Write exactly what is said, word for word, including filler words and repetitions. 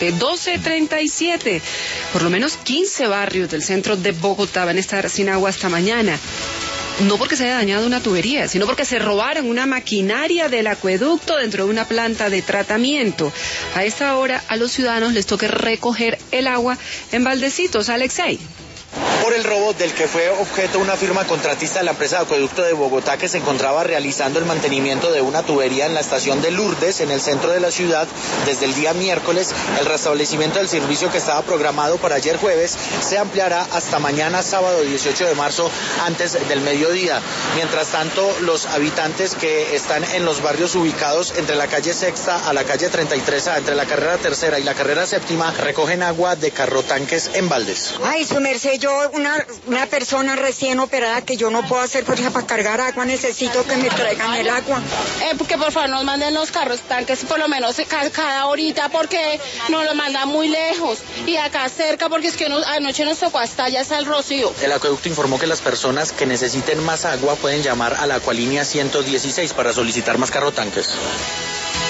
siete, doce treinta y siete. Por lo menos quince barrios del centro de Bogotá van a estar sin agua hasta mañana. No porque se haya dañado una tubería, sino porque se robaron una maquinaria del acueducto dentro de una planta de tratamiento. A esta hora a los ciudadanos les toca recoger el agua en baldecitos. Alexei. Por el robo del que fue objeto una firma contratista de la empresa de acueducto de Bogotá, que se encontraba realizando el mantenimiento de una tubería en la estación de Lourdes, en el centro de la ciudad, desde el día miércoles. El restablecimiento del servicio, que estaba programado para ayer jueves, se ampliará hasta mañana sábado dieciocho de marzo, antes del mediodía. Mientras tanto, los habitantes que están en los barrios ubicados entre la calle Sexta a la calle treinta y tres A, entre la carrera tercera y la carrera séptima, recogen agua de carrotanques en baldes. Ay, su merced, yo una, una persona recién operada, que yo no puedo hacer fuerza para cargar agua, necesito que me traigan el agua. Eh, porque por favor nos manden los carros tanques por lo menos cada, cada horita, porque nos lo mandan muy lejos y acá cerca, porque es que nos, anoche nos tocó hasta allá hasta el Rocío. El acueducto informó que las personas que necesiten más agua pueden llamar a la Acualínea ciento dieciséis para solicitar más carrotanques.